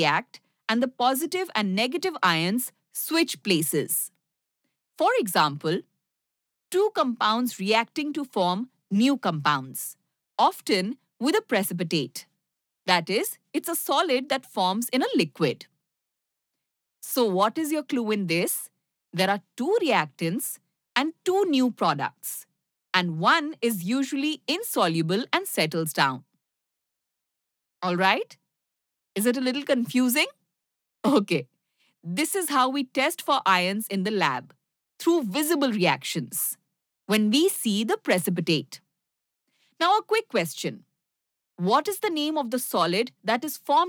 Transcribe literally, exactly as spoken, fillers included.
react and the positive and negative ions switch places. For example, two compounds reacting to form new compounds, often with a precipitate. That is, it's a solid that forms in a liquid. So what is your clue in this? There are two reactants and two new products, and one is usually insoluble and settles down. All right? Is it a little confusing? Okay. This is how we test for ions in the lab, through visible reactions, when we see the precipitate. Now a quick question. What is the name of the solid that is formed